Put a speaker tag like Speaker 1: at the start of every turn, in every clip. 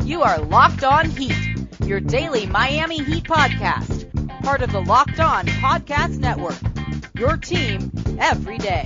Speaker 1: You are Locked On Heat, your daily Miami Heat podcast. Part of the Locked On Podcast Network, your team every day.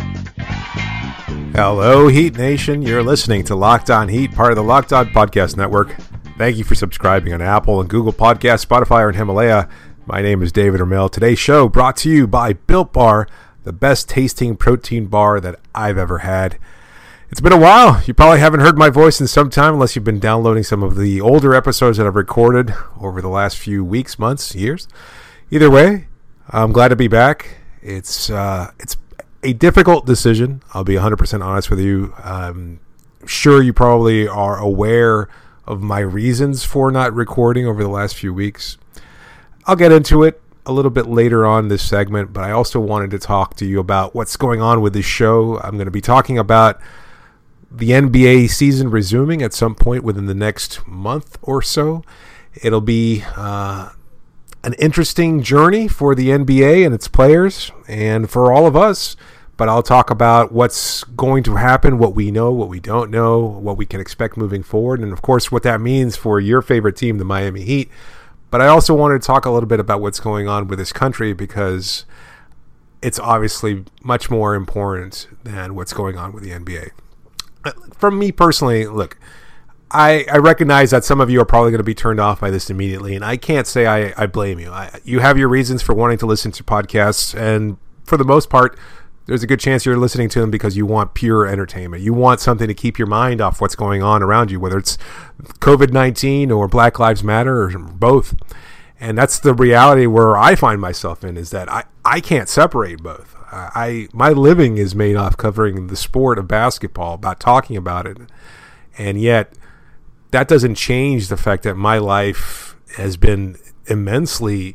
Speaker 2: Hello, Heat Nation. You're listening to Locked On Heat, part of the Locked On Podcast Network. Thank you for subscribing on Apple and Google Podcasts, Spotify, and Himalaya. My name is David Ramil. Today's show brought to you by Built Bar, the best tasting protein bar that I've ever had. It's been a while. You probably haven't heard my voice in some time unless you've been downloading some of the older episodes that I've recorded over the last few weeks, months, years. Either way, I'm glad to be back. It's a difficult decision. I'll be 100% honest with you. I'm sure you probably are aware of my reasons for not recording over the last few weeks. I'll get into it a little bit later on this segment, but I also wanted to talk to you about what's going on with this show. I'm going to be talking about the NBA season resuming at some point within the next month or so. It'll be an interesting journey for the NBA and its players and for all of us. But I'll talk about what's going to happen, what we know, what we don't know, what we can expect moving forward, and of course what that means for your favorite team, the Miami Heat. But I also wanted to talk a little bit about what's going on with this country because it's obviously much more important than what's going on with the NBA. For me personally, look, I recognize that some of you are probably going to be turned off by this immediately, and I can't say I blame you. You have your reasons for wanting to listen to podcasts, and for the most part, there's a good chance you're listening to them because you want pure entertainment. You want something to keep your mind off what's going on around you, whether it's COVID-19 or Black Lives Matter or both. And that's the reality where I find myself in, is that I can't separate both. My living is made off covering the sport of basketball, about talking about it. And yet that doesn't change the fact that my life has been immensely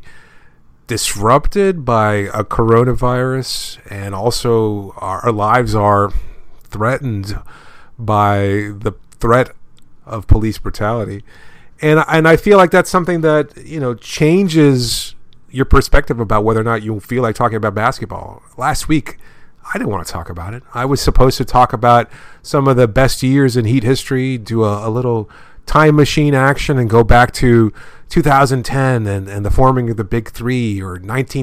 Speaker 2: disrupted by a coronavirus, and also our lives are threatened by the threat of police brutality. And I feel like that's something that, changes your perspective about whether or not you feel like talking about basketball. Last week, I didn't want to talk about it. I was supposed to talk about some of the best years in Heat history, do a little time machine action and go back to 2010 and the forming of the Big Three, or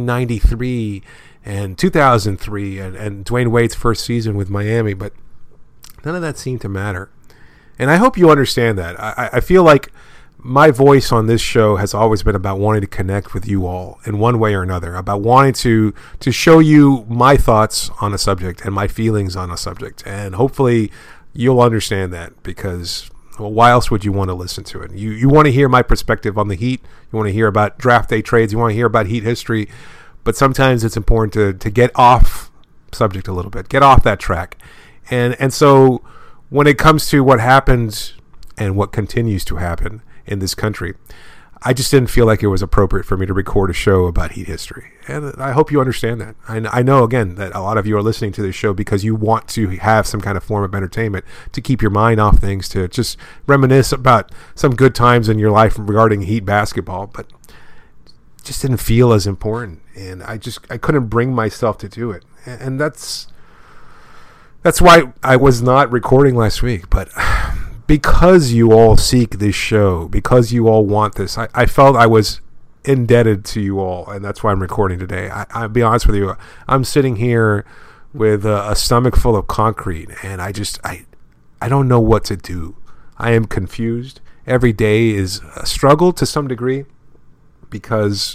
Speaker 2: 1993 and 2003 and Dwayne Wade's first season with Miami, but none of that seemed to matter. And I hope you understand that. I feel like my voice on this show has always been about wanting to connect with you all in one way or another, about wanting to show you my thoughts on a subject and my feelings on a subject. And hopefully you'll understand that, because, well, why else would you want to listen to it? You want to hear my perspective on the Heat. You want to hear about draft day trades. You want to hear about Heat history. But sometimes it's important to get off subject a little bit, get off that track. And so when it comes to what happened and what continues to happen in this country, I just didn't feel like it was appropriate for me to record a show about Heat history. And I hope you understand that. I know, again, that a lot of you are listening to this show because you want to have some kind of form of entertainment to keep your mind off things, to just reminisce about some good times in your life regarding Heat basketball, but it just didn't feel as important. And I couldn't bring myself to do it. And that's why I was not recording last week. But because you all seek this show, because you all want this, I felt I was indebted to you all, and that's why I'm recording today. I'll be honest with you, I'm sitting here with a stomach full of concrete, and I don't know what to do. I am confused. Every day is a struggle to some degree, because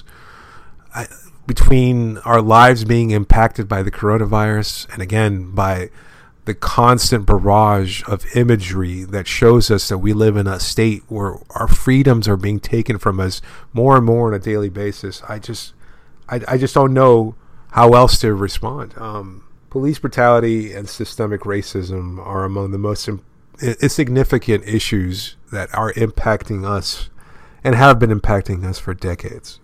Speaker 2: between our lives being impacted by the coronavirus, and again by the constant barrage of imagery that shows us that we live in a state where our freedoms are being taken from us more and more on a daily basis, I just don't know how else to respond. Police brutality and systemic racism are among the most significant issues that are impacting us and have been impacting us for decades.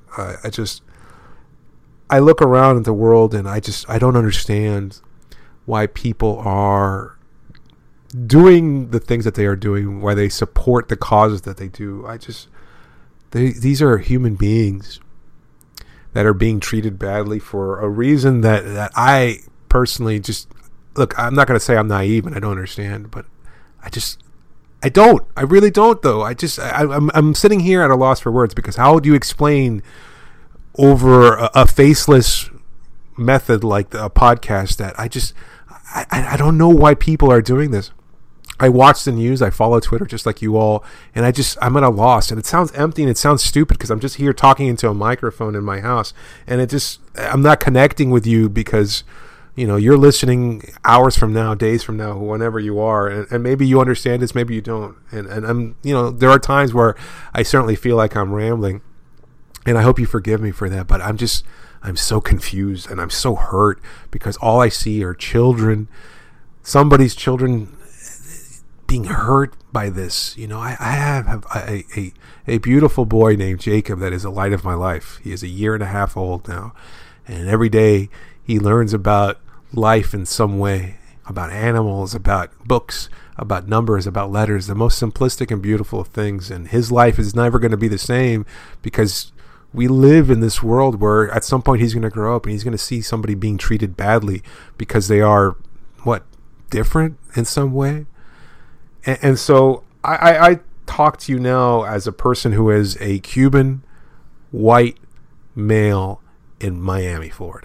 Speaker 2: I look around at the world and I don't understand why people are doing the things that they are doing, why they support the causes that they do. These are human beings that are being treated badly for a reason that I personally look, I'm not going to say I'm naive and I don't understand, but I don't. I really don't, though. I'm sitting here at a loss for words, because how do you explain over a faceless method like a podcast that I don't know why people are doing this. I watch the news, I follow Twitter just like you all, and I'm at a loss. And it sounds empty and it sounds stupid because I'm just here talking into a microphone in my house, and I'm not connecting with you because, you know, you're listening hours from now, days from now, whenever you are, and maybe you understand this, maybe you don't. And I'm, you know, there are times where I certainly feel like I'm rambling, and I hope you forgive me for that, but I'm so confused and I'm so hurt because all I see are children, somebody's children being hurt by this. You know, I have a beautiful boy named Jacob that is the light of my life. He is 1.5 years old now, and every day he learns about life in some way, about animals, about books, about numbers, about letters, the most simplistic and beautiful of things. And his life is never going to be the same because we live in this world where at some point he's going to grow up and he's going to see somebody being treated badly because they are, different in some way. And so I talk to you now as a person who is a Cuban white male in Miami, Florida.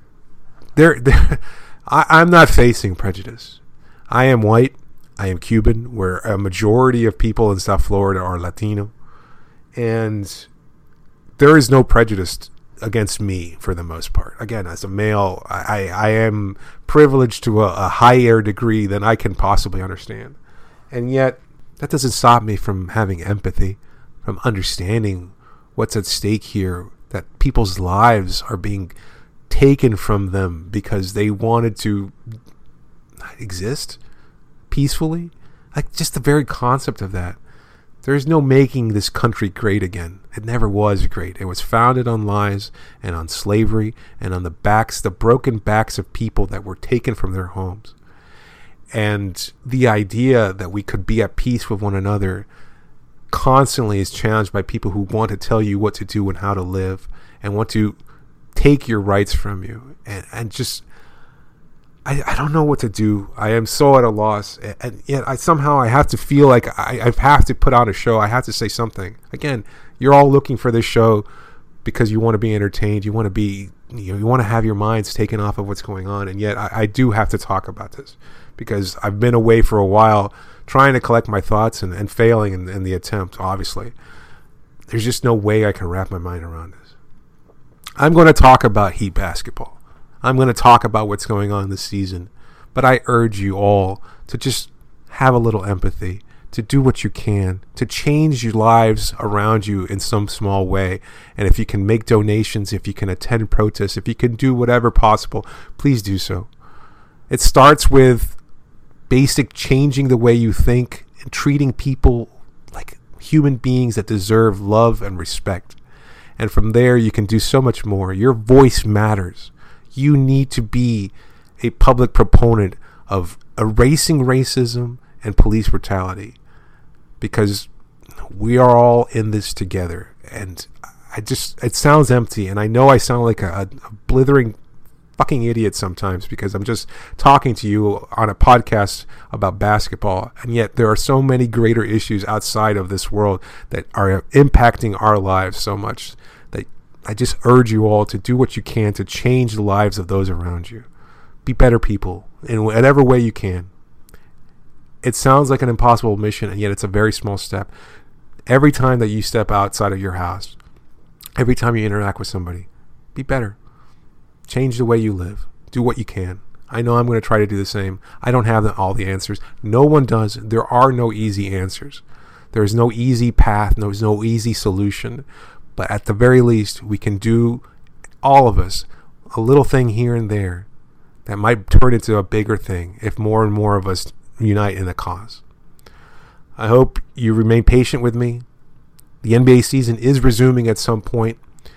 Speaker 2: I'm not facing prejudice. I am white. I am Cuban, where a majority of people in South Florida are Latino. And there is no prejudice against me for the most part. Again, as a male, I am privileged to a higher degree than I can possibly understand. And yet, that doesn't stop me from having empathy, from understanding what's at stake here, that people's lives are being taken from them because they wanted to exist peacefully. Like, just the very concept of that. There's no making this country great again. It never was great. It was founded on lies and on slavery and on the broken backs of people that were taken from their homes. And the idea that we could be at peace with one another constantly is challenged by people who want to tell you what to do and how to live and want to take your rights from you. And just, I don't know what to do. I am so at a loss. And yet I have to feel like I have to put on a show. I have to say something. Again, you're all looking for this show because you want to be entertained. You want to be, you want to have your minds taken off of what's going on. And yet I do have to talk about this because I've been away for a while trying to collect my thoughts and failing in the attempt, obviously. There's just no way I can wrap my mind around this. I'm going to talk about Heat basketball. I'm going to talk about what's going on this season. But I urge you all to just have a little empathy, to do what you can, to change your lives around you in some small way. And if you can make donations, if you can attend protests, if you can do whatever possible, please do so. It starts with basic changing the way you think and treating people like human beings that deserve love and respect. And from there, you can do so much more. Your voice matters. You need to be a public proponent of erasing racism and police brutality because we are all in this together. And it sounds empty. And I know I sound like a blithering fucking idiot sometimes because I'm just talking to you on a podcast about basketball. And yet there are so many greater issues outside of this world that are impacting our lives so much that I just urge you all to do what you can to change the lives of those around you. Be better people in whatever way you can. It sounds like an impossible mission, and yet it's a very small step. Every time that you step outside of your house, every time you interact with somebody, be better. Change the way you live. Do what you can. I know I'm going to try to do the same. I don't have all the answers. No one does. There are no easy answers. There is no easy path. There's no easy solution. But at the very least, we can do, all of us, a little thing here and there that might turn into a bigger thing if more and more of us unite in the cause. I hope you remain patient with me. The NBA season is resuming at some point,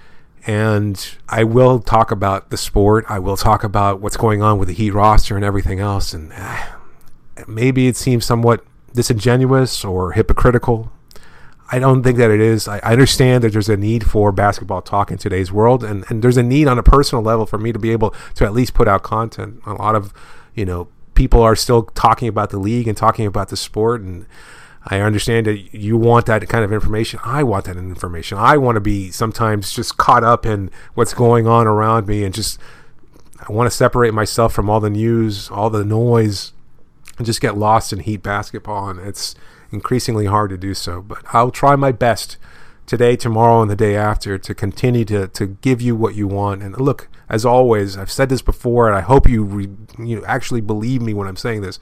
Speaker 2: and I will talk about the sport. I will talk about what's going on with the Heat roster and everything else. And maybe it seems somewhat disingenuous or hypocritical. I don't think that it is. I understand that there's a need for basketball talk in today's world, and there's a need on a personal level for me to be able to at least put out content. A lot of, people are still talking about the league and talking about the sport, and I understand that you want that kind of information. I want that information. I want to be sometimes just caught up in what's going on around me, and just I want to separate myself from all the news, all the noise, and just get lost in Heat basketball. And it's increasingly hard to do so. But I'll try my best today, tomorrow, and the day after to continue to give you what you want. And look, as always, I've said this before, and I hope you actually believe me when I'm saying this.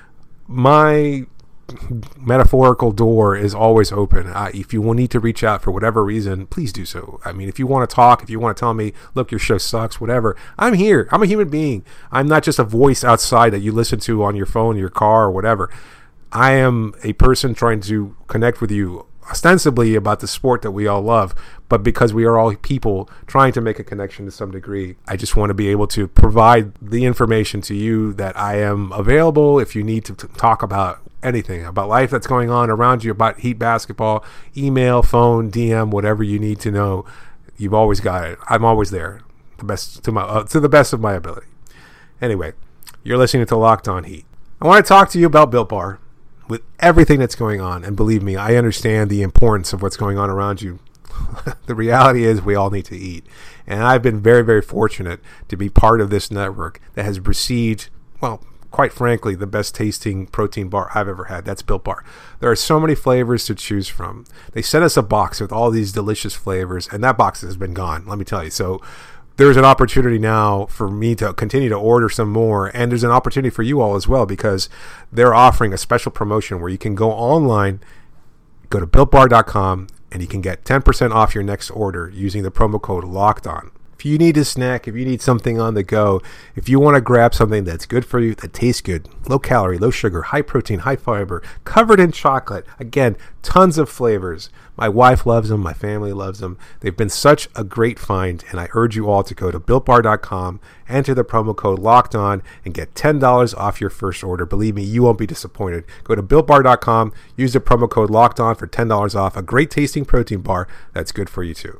Speaker 2: My metaphorical door is always open. If you will need to reach out for whatever reason, please do so. I mean, if you want to talk, if you want to tell me, look, your show sucks, whatever, I'm here. I'm a human being. I'm not just a voice outside that you listen to on your phone, your car, or whatever. I am a person trying to connect with you ostensibly about the sport that we all love, but because we are all people trying to make a connection to some degree, I just want to be able to provide the information to you that I am available if you need to talk about anything, about life that's going on around you, about Heat basketball, email, phone, DM, whatever you need to know. You've always got it. I'm always there, to the best of my ability. Anyway, you're listening to Locked On Heat. I want to talk to you about Built Bar. With everything that's going on, and believe me, I understand the importance of what's going on around you. The reality is we all need to eat. And I've been very, very fortunate to be part of this network that has received, well, quite frankly, the best tasting protein bar I've ever had. That's Built Bar. There are so many flavors to choose from. They sent us a box with all these delicious flavors, and that box has been gone, let me tell you. So there's an opportunity now for me to continue to order some more, and there's an opportunity for you all as well, because they're offering a special promotion where you can go online, go to BuiltBar.com, and you can get 10% off your next order using the promo code LOCKEDON. If you need a snack, if you need something on the go, if you want to grab something that's good for you, that tastes good, low calorie, low sugar, high protein, high fiber, covered in chocolate, again, tons of flavors. My wife loves them. My family loves them. They've been such a great find, and I urge you all to go to BuiltBar.com, enter the promo code LOCKEDON, and get $10 off your first order. Believe me, you won't be disappointed. Go to BuiltBar.com, use the promo code LOCKEDON for $10 off a great tasting protein bar that's good for you too.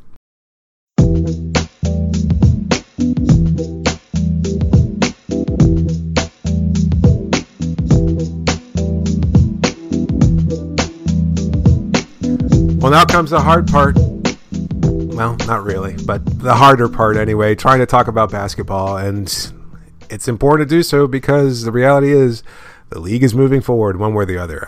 Speaker 2: Well, now comes the hard part. Well, not really, but the harder part anyway, trying to talk about basketball. And it's important to do so because the reality is the league is moving forward one way or the other.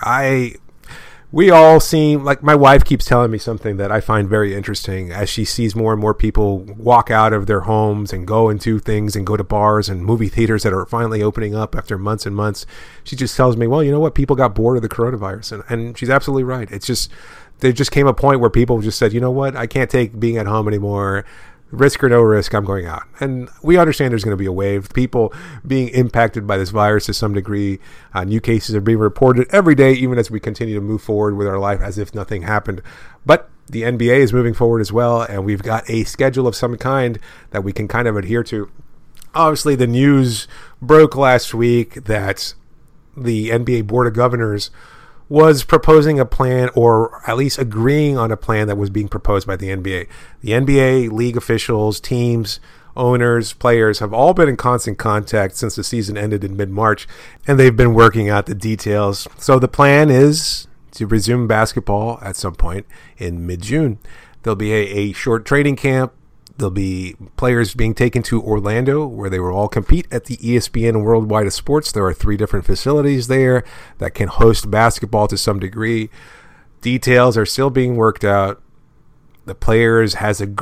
Speaker 2: We all seem like, my wife keeps telling me something that I find very interesting as she sees more and more people walk out of their homes and go and do things and go to bars and movie theaters that are finally opening up after months and months. She just tells me, well, you know what? People got bored of the coronavirus. And she's absolutely right. It's just, there just came a point where people just said, you know what? I can't take being at home anymore. Risk or no risk, I'm going out. And we understand there's going to be a wave. People being impacted by this virus to some degree. New cases are being reported every day, even as we continue to move forward with our life as if nothing happened. But the NBA is moving forward as well, and we've got a schedule of some kind that we can kind of adhere to. Obviously, the news broke last week that the NBA Board of Governors was proposing a plan, or at least agreeing on a plan that was being proposed by the NBA. The NBA, league officials, teams, owners, players have all been in constant contact since the season ended in mid-March, and they've been working out the details. So the plan is to resume basketball at some point in mid-June. There'll be a short training camp. There'll be players being taken to Orlando, where they will all compete at the ESPN Worldwide of Sports. There are 3 different facilities there that can host basketball to some degree. Details are still being worked out. The Players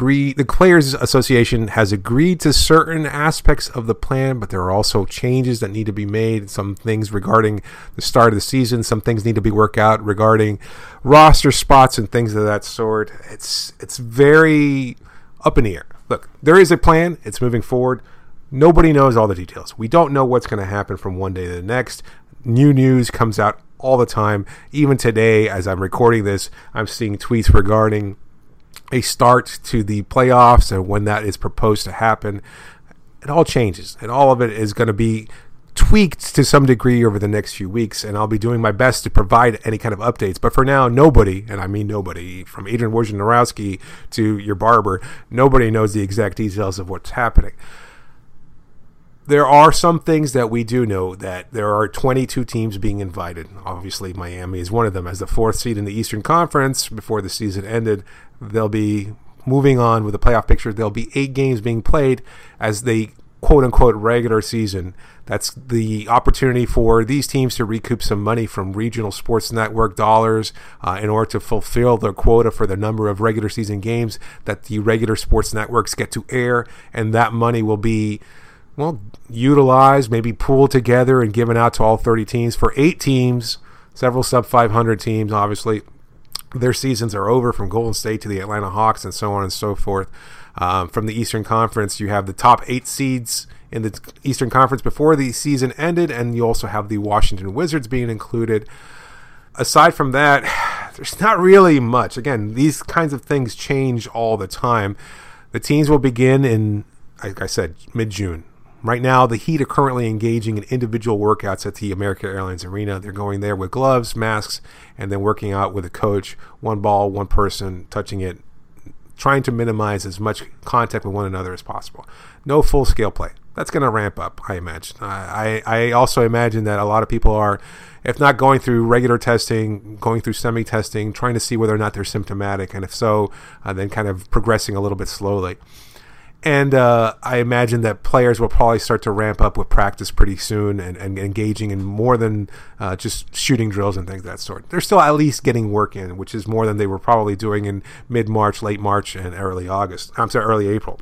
Speaker 2: Association has agreed to certain aspects of the plan, but there are also changes that need to be made. Some things regarding the start of the season, some things need to be worked out regarding roster spots and things of that sort. It's very up in the air. Look, there is a plan. It's moving forward. Nobody knows all the details. We don't know what's going to happen from one day to the next. New news comes out all the time. Even today, as I'm recording this, I'm seeing tweets regarding a start to the playoffs and when that is proposed to happen. It all changes, and all of it is going to be tweaked to some degree over the next few weeks, and I'll be doing my best to provide any kind of updates. But for now, nobody, and I mean nobody, from Adrian Wojnarowski to your barber, nobody knows the exact details of what's happening. there are some things that we do know, that there are 22 teams being invited. Obviously, Miami is one of them. As the 4th seed in the Eastern Conference before the season ended, they'll be moving on with the playoff picture. There'll be 8 games being played as the quote-unquote regular season. That's the opportunity for these teams to recoup some money from regional sports network dollars in order to fulfill their quota for the number of regular season games that the regular sports networks get to air, and that money will be, well, utilized, maybe pooled together and given out to all 30 teams. For 8 teams, several sub-500 teams, obviously, their seasons are over, from Golden State to the Atlanta Hawks and so on and so forth. From the Eastern Conference, you have the top 8 seeds in the Eastern Conference before the season ended, and you also have the Washington Wizards being included. Aside from that, there's not really much. Again, these kinds of things change all the time. The teams will begin in, like I said, mid-June. Right now, the Heat are currently engaging in individual workouts at the American Airlines Arena. They're going there with gloves, masks, and then working out with a coach, one ball, one person, touching it, trying to minimize as much contact with one another as possible. No full-scale play. That's going to ramp up, I imagine. I also imagine that a lot of people are, if not going through regular testing, going through semi-testing, trying to see whether or not they're symptomatic, and if so, then kind of progressing a little bit slowly. And I imagine that players will probably start to ramp up with practice pretty soon and engaging in more than just shooting drills and things of that sort. They're still at least getting work in, which is more than they were probably doing in mid-March, late March, and early April.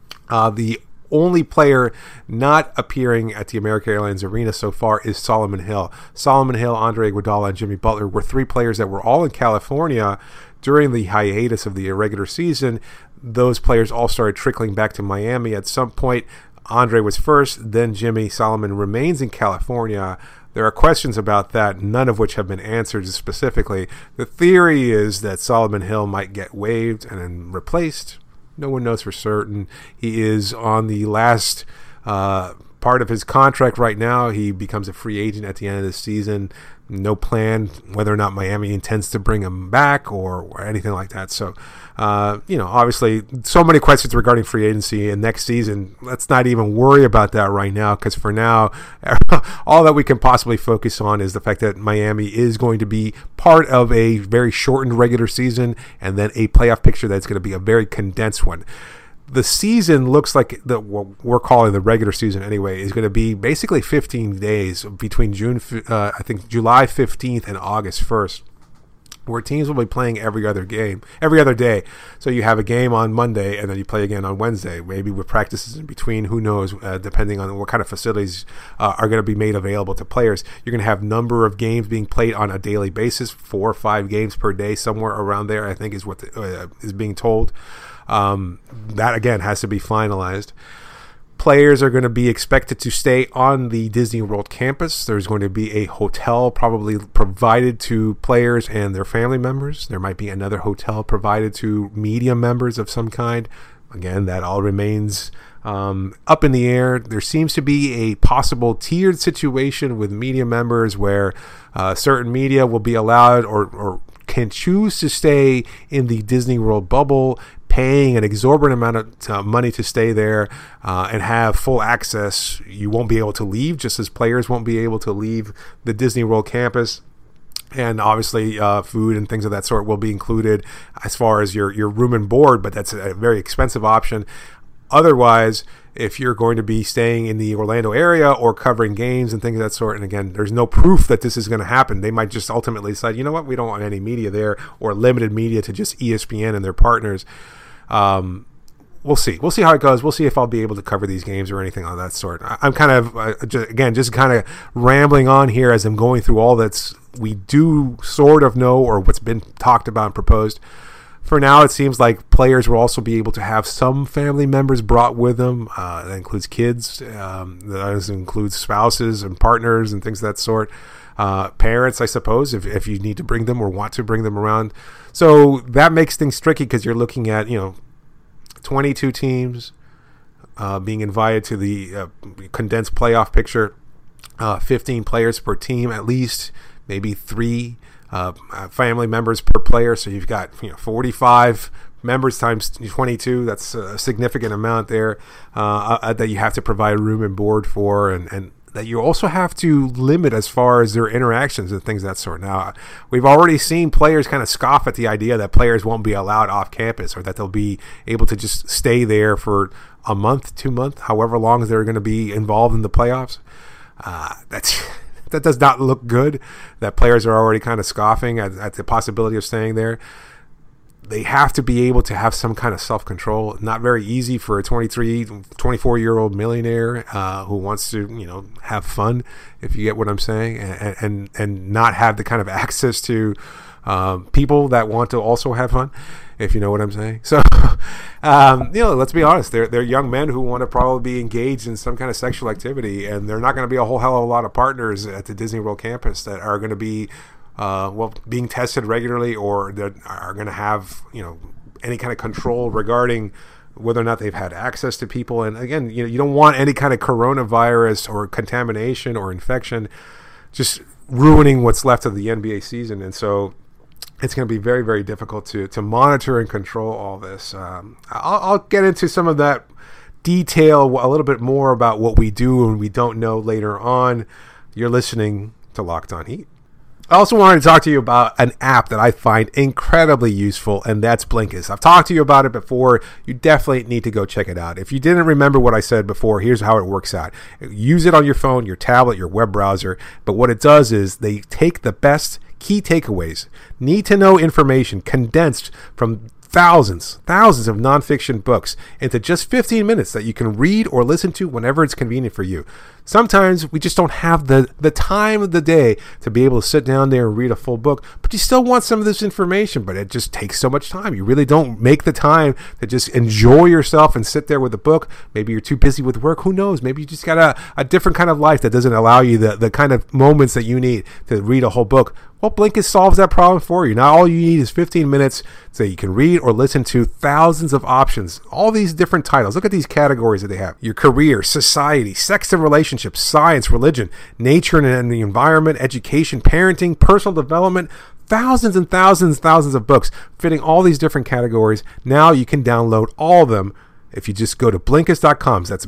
Speaker 2: The only player not appearing at the American Airlines Arena so far is Solomon Hill. Solomon Hill, Andre Iguodala, and Jimmy Butler were 3 players that were all in California during the hiatus of the regular season. Those players all started trickling back to Miami at some point. Andre was first, then Jimmy. Solomon remains in California. There are questions about that, none of which have been answered specifically. The theory is that Solomon Hill might get waived and then replaced. No one knows for certain. He is on the last part of his contract right now. He becomes a free agent at the end of the season. No plan whether or not Miami intends to bring him back or anything like that. So, obviously, so many questions regarding free agency and next season. Let's not even worry about that right now, because for now, all that we can possibly focus on is the fact that Miami is going to be part of a very shortened regular season and then a playoff picture that's going to be a very condensed one. The season looks like what we're calling the regular season anyway is going to be basically 15 days between July 15th and August 1st, where teams will be playing every other day. So you have a game on Monday and then you play again on Wednesday, maybe with practices in between. Who knows, depending on what kind of facilities are going to be made available to players. You're going to have number of games being played on a daily basis, 4 or 5 games per day, somewhere around there, I think is what is being told. That again has to be finalized. Players are going to be expected to stay on the Disney World campus. There's going to be a hotel probably provided to players and their family members. There might be another hotel provided to media members of some kind. Again, that all remains up in the air. There seems to be a possible tiered situation with media members where certain media will be allowed or can choose to stay in the Disney World bubble, paying an exorbitant amount of money to stay there and have full access. You won't be able to leave, just as players won't be able to leave the Disney World campus. And obviously food and things of that sort will be included as far as your room and board, but that's a very expensive option. Otherwise, if you're going to be staying in the Orlando area or covering games and things of that sort, and again, there's no proof that this is going to happen. They might just ultimately decide, you know what, we don't want any media there, or limited media to just ESPN and their partners. We'll see. We'll see how it goes. We'll see if I'll be able to cover these games or anything of that sort. I'm kind of, just kind of rambling on here as I'm going through all that's we do sort of know or what's been talked about and proposed. For now, it seems like players will also be able to have some family members brought with them. That includes kids. That includes spouses and partners and things of that sort. Parents, I suppose, if you need to bring them or want to bring them around. So that makes things tricky because you're looking at, 22 teams being invited to the condensed playoff picture, 15 players per team at least, maybe 3 family members per player. So you've got 45 members times 22. That's a significant amount there that you have to provide room and board for, and that you also have to limit as far as their interactions and things of that sort. Now, we've already seen players kind of scoff at the idea that players won't be allowed off campus, or that they'll be able to just stay there for a month, 2 months, however long they're going to be involved in the playoffs. That does not look good, that players are already kind of scoffing at the possibility of staying there. They have to be able to have some kind of self-control. Not very easy for a 23, 24-year-old millionaire who wants to, have fun, if you get what I'm saying, and not have the kind of access to people that want to also have fun, if you know what I'm saying. So, let's be honest. They're young men who want to probably be engaged in some kind of sexual activity, and they're not going to be a whole hell of a lot of partners at the Disney World campus that are going to be being tested regularly, or that are going to have, any kind of control regarding whether or not they've had access to people. And again, you don't want any kind of coronavirus or contamination or infection just ruining what's left of the NBA season. And so it's going to be very, very difficult to monitor and control all this. I'll get into some of that detail a little bit more about what we do and we don't know later on. You're listening to Locked On Heat. I also wanted to talk to you about an app that I find incredibly useful, and that's Blinkist. I've talked to you about it before. You definitely need to go check it out. If you didn't remember what I said before, here's how it works out. Use it on your phone, your tablet, your web browser, but what it does is they take the best key takeaways, need-to-know information condensed from thousands of nonfiction books into just 15 minutes that you can read or listen to whenever it's convenient for you. Sometimes we just don't have the time of the day to be able to sit down there and read a full book, but you still want some of this information, but it just takes so much time. You really don't make the time to just enjoy yourself and sit there with a book. Maybe you're too busy with work. Who knows? Maybe you just got a different kind of life that doesn't allow you the kind of moments that you need to read a whole book. Well, Blinkist solves that problem for you. Now all you need is 15 minutes so you can read or listen to thousands of options, all these different titles. Look at these categories that they have. Your career, society, sex and relationships, science, religion, nature and the environment, education, parenting, personal development, thousands and thousands of books fitting all these different categories. Now you can download all of them if you just go to Blinkist.com. So that's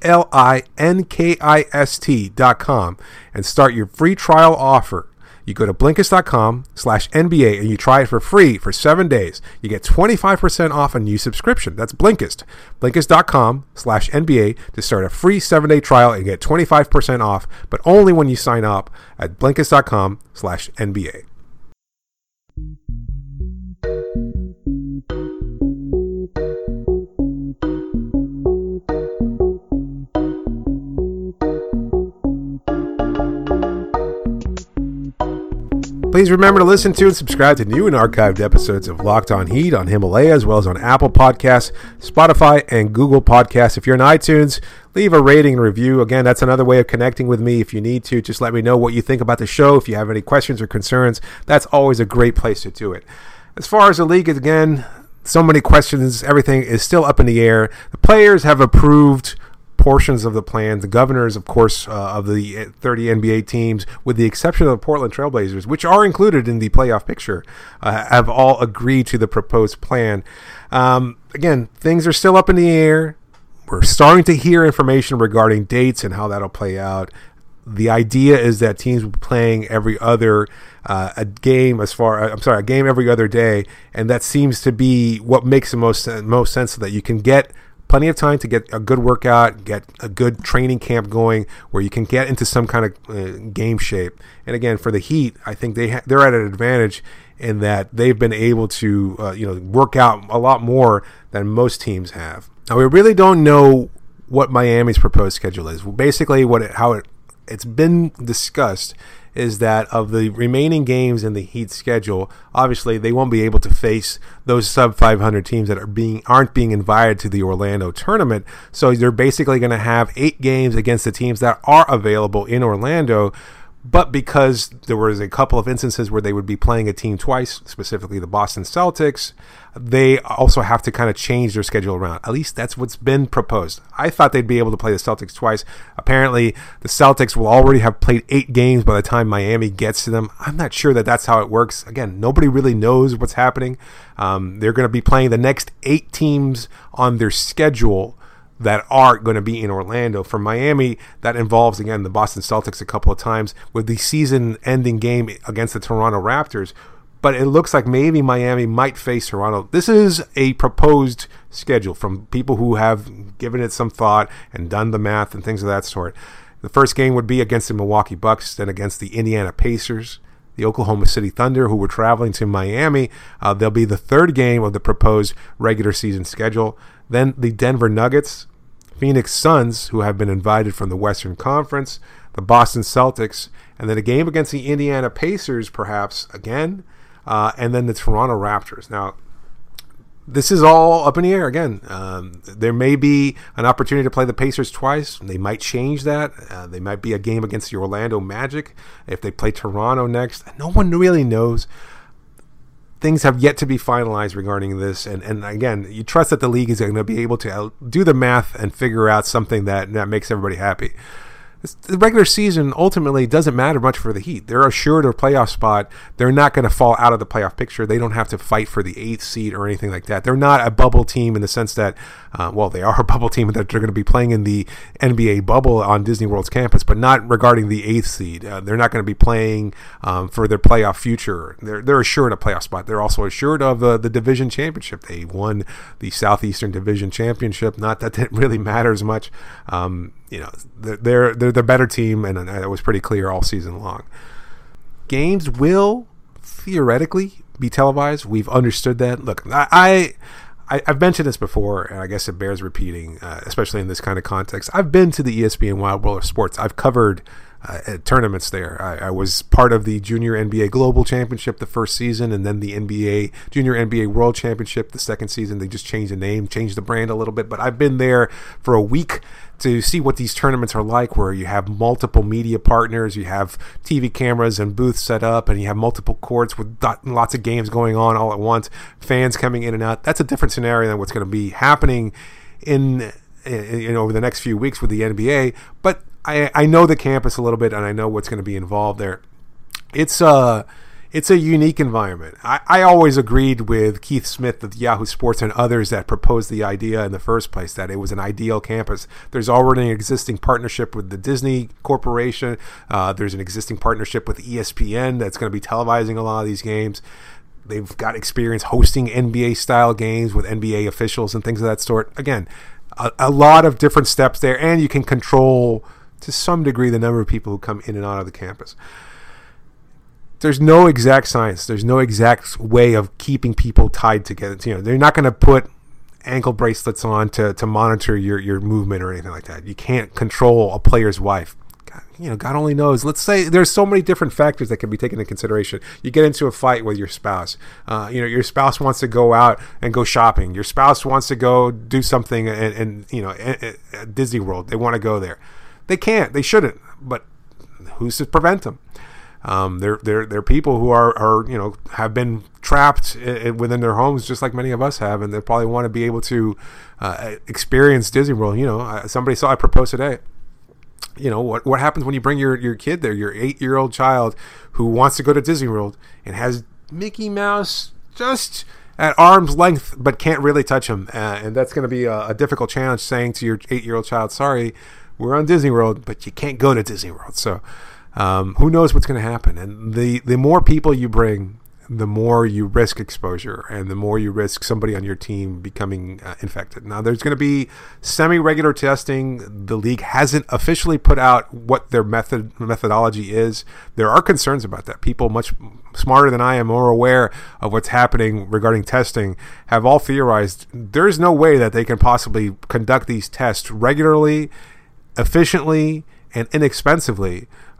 Speaker 2: Blinkist.com and start your free trial offer. You go to Blinkist.com/NBA and you try it for free for 7 days. You get 25% off a new subscription. That's Blinkist. Blinkist.com/NBA to start a free 7-day trial and get 25% off, but only when you sign up at Blinkist.com/NBA. Please remember to listen to and subscribe to new and archived episodes of Locked On Heat on Himalaya, as well as on Apple Podcasts, Spotify, and Google Podcasts. If you're on iTunes, leave a rating and review. Again, that's another way of connecting with me. If you need to, just let me know what you think about the show. If you have any questions or concerns, that's always a great place to do it. As far as the league, again, so many questions. Everything is still up in the air. The players have approved portions of the plan. The governors, of course, of the 30 NBA teams, with the exception of the Portland Trailblazers, which are included in the playoff picture, have all agreed to the proposed plan. Again, things are still up in the air. We're starting to hear information regarding dates and how that'll play out. The idea is that teams will be playing every other a game every other day, and that seems to be what makes the most sense, so that you can get plenty of time to get a good workout, get a good training camp going where you can get into some kind of game shape. And again, for the Heat, I think they're at an advantage in that they've been able to work out a lot more than most teams have. Now, we really don't know what Miami's proposed schedule is. Basically, how it's been discussed is that of the remaining games in the Heat schedule, obviously they won't be able to face those sub-500 teams that aren't being invited to the Orlando tournament. So they're basically going to have 8 games against the teams that are available in Orlando. But because there was a couple of instances where they would be playing a team twice, specifically the Boston Celtics, they also have to kind of change their schedule around. At least that's what's been proposed. I thought they'd be able to play the Celtics twice. Apparently, the Celtics will already have played 8 games by the time Miami gets to them. I'm not sure that that's how it works. Again, nobody really knows what's happening. They're going to be playing the next 8 teams on their schedule that are going to be in Orlando. For Miami, that involves, again, the Boston Celtics a couple of times with the season-ending game against the Toronto Raptors. But it looks like maybe Miami might face Toronto. This is a proposed schedule from people who have given it some thought and done the math and things of that sort. The first game would be against the Milwaukee Bucks, then against the Indiana Pacers, the Oklahoma City Thunder, who were traveling to Miami. They'll be the third game of the proposed regular season schedule. Then the Denver Nuggets, Phoenix Suns, who have been invited from the Western Conference, the Boston Celtics, and then a game against the Indiana Pacers, perhaps, again, and then the Toronto Raptors. Now, this is all up in the air again. There may be an opportunity to play the Pacers twice. They might change that. They might be a game against the Orlando Magic if they play Toronto next. No one really knows. Things have yet to be finalized regarding this. And again, you trust that the league is going to be able to do the math and figure out something that makes everybody happy. The regular season ultimately doesn't matter much for the Heat. They're assured a playoff spot. They're not going to fall out of the playoff picture. They don't have to fight for the 8th seed or anything like that. They're not a bubble team in the sense that, they are a bubble team that they're going to be playing in the NBA bubble on Disney World's campus, but not regarding the 8th seed. They're not going to be playing for their playoff future. They're assured a playoff spot. They're also assured of the division championship. They won the Southeastern Division Championship. Not that it really matters much. They're the better team, and that was pretty clear all season long. Games will theoretically be televised. We've understood that. Look, I've mentioned this before, and I guess it bears repeating, especially in this kind of context. I've been to the ESPN Wild World of Sports. I've covered tournaments there. I was part of the Junior NBA Global Championship the first season, and then the Junior NBA World Championship the second season. They just changed the name, changed the brand a little bit, but I've been there for a week to see what these tournaments are like, where you have multiple media partners, you have TV cameras and booths set up, and you have multiple courts with lots of games going on all at once, fans coming in and out. That's a different scenario than what's going to be happening in over the next few weeks with the NBA. But I know the campus a little bit, and I know what's going to be involved there. It's a unique environment. I always agreed with Keith Smith of Yahoo Sports and others that proposed the idea in the first place, that it was an ideal campus. There's already an existing partnership with the Disney Corporation. There's an existing partnership with ESPN that's going to be televising a lot of these games. They've got experience hosting NBA-style games with NBA officials and things of that sort. Again, a lot of different steps there, and you can control, to some degree, the number of people who come in and out of the campus. There's no exact science. There's no exact way of keeping people tied together. They're not going to put ankle bracelets on to monitor your movement or anything like that. You can't control a player's wife. God only knows. Let's say there's so many different factors that can be taken into consideration. You get into a fight with your spouse. Your spouse wants to go out and go shopping. Your spouse wants to go do something at Disney World. They want to go there. They can't. They shouldn't. But who's to prevent them? They're people who are have been trapped within their homes, just like many of us have, and they probably want to be able to experience Disney World. Somebody saw I proposed today. What happens when you bring your kid there, your 8-year-old child who wants to go to Disney World and has Mickey Mouse just at arm's length but can't really touch him, and that's going to be a difficult challenge, saying to your 8-year-old child, sorry, we're on Disney World, but you can't go to Disney World. So who knows what's going to happen? And the more people you bring, the more you risk exposure, and the more you risk somebody on your team becoming infected. Now, there's going to be semi-regular testing. The league hasn't officially put out what their methodology is. There are concerns about that. People much smarter than I am, more aware of what's happening regarding testing, have all theorized there's no way that they can possibly conduct these tests regularly, efficiently, and inexpensively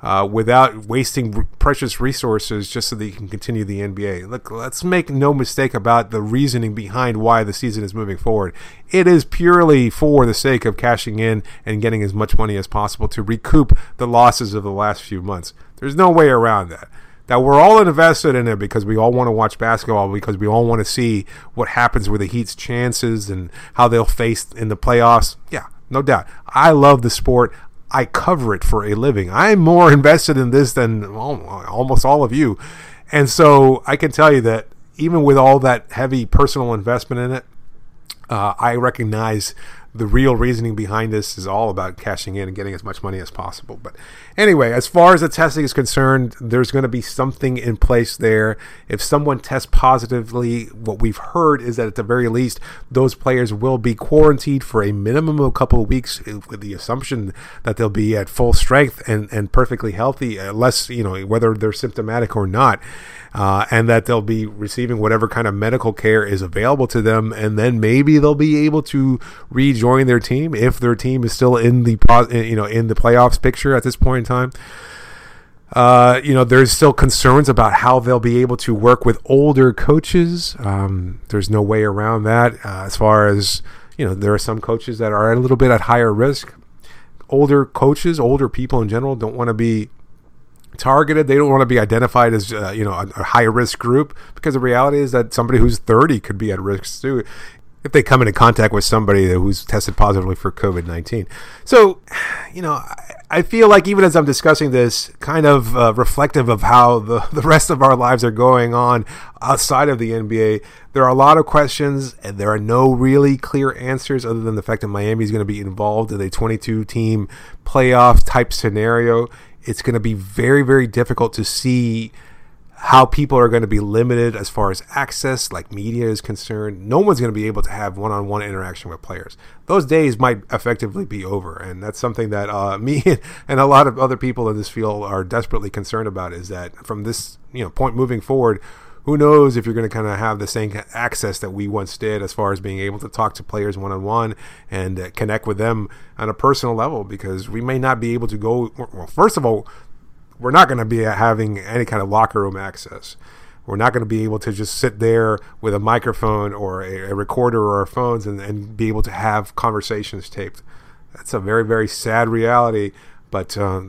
Speaker 2: without wasting precious resources just so that you can continue the NBA. Look, let's make no mistake about the reasoning behind why the season is moving forward. It is purely for the sake of cashing in and getting as much money as possible to recoup the losses of the last few months. There's no way around that. That we're all invested in it because we all want to watch basketball, because we all want to see what happens with the Heat's chances and how they'll face in the playoffs. Yeah, no doubt. I love the sport. I cover it for a living. I'm more invested in this than almost all of you. And so I can tell you that even with all that heavy personal investment in it, I recognize the real reasoning behind this is all about cashing in and getting as much money as possible. But anyway, as far as the testing is concerned, there's going to be something in place there. If someone tests positively, what we've heard is that at the very least, those players will be quarantined for a minimum of a couple of weeks with the assumption that they'll be at full strength and perfectly healthy, unless, whether they're symptomatic or not. And that they'll be receiving whatever kind of medical care is available to them, and then maybe they'll be able to rejoin their team if their team is still in the playoffs picture at this point in time. There's still concerns about how they'll be able to work with older coaches. There's no way around that. As far as there are some coaches that are a little bit at higher risk. Older coaches, older people in general, don't want to be targeted. They don't want to be identified as a high risk group, because the reality is that somebody who's 30 could be at risk too if they come into contact with somebody who's tested positively for COVID-19. So, I feel like even as I'm discussing this, kind of reflective of how the rest of our lives are going on outside of the NBA, there are a lot of questions and there are no really clear answers other than the fact that Miami is going to be involved in a 22-team playoff type scenario. It's going to be very, very difficult to see how people are going to be limited as far as access, like media is concerned. No one's going to be able to have one-on-one interaction with players. Those days might effectively be over, and that's something that me and a lot of other people in this field are desperately concerned about, is that from this point moving forward, who knows if you're going to kind of have the same access that we once did as far as being able to talk to players one-on-one and connect with them on a personal level, because we may not be able to go, well, first of all, we're not going to be having any kind of locker room access. We're not going to be able to just sit there with a microphone or a recorder or our phones and be able to have conversations taped. That's a very, very sad reality, but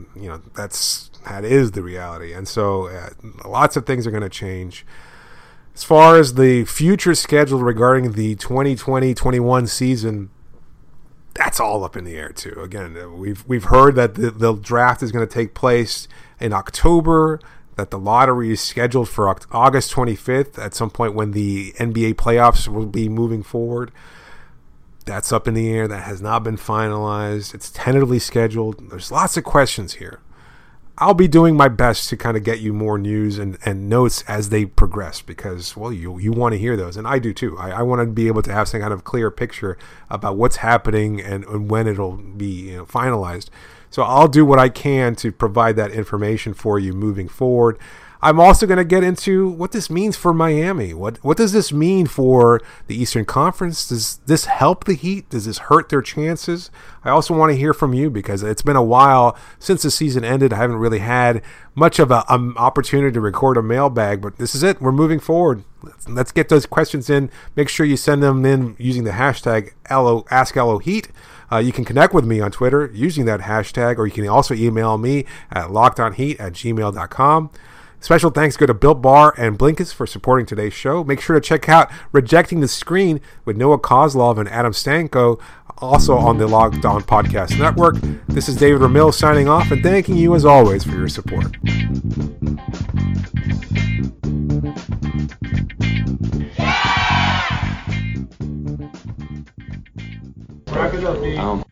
Speaker 2: that is the reality. And so lots of things are going to change. As far as the future schedule regarding the 2020-21 season, that's all up in the air too. Again, we've heard that the draft is going to take place in October, that the lottery is scheduled for August 25th at some point when the NBA playoffs will be moving forward. That's up in the air. That has not been finalized. It's tentatively scheduled. There's lots of questions here. I'll be doing my best to kind of get you more news and notes as they progress, because, well, you want to hear those, and I do too. I want to be able to have some kind of clear picture about what's happening and when it'll be finalized. So I'll do what I can to provide that information for you moving forward. I'm also going to get into what this means for Miami. What does this mean for the Eastern Conference? Does this help the Heat? Does this hurt their chances? I also want to hear from you, because it's been a while since the season ended. I haven't really had much of an opportunity to record a mailbag, but this is it. We're moving forward. Let's get those questions in. Make sure you send them in using the hashtag AskLOHeat. You can connect with me on Twitter using that hashtag, or you can also email me at lockedonheat@gmail.com. Special thanks go to Built Bar and Blinkist for supporting today's show. Make sure to check out Rejecting the Screen with Noah Kozlov and Adam Stanko, also on the Locked On Podcast Network. This is David Ramil signing off and thanking you as always for your support.
Speaker 3: Wrap it up, dude.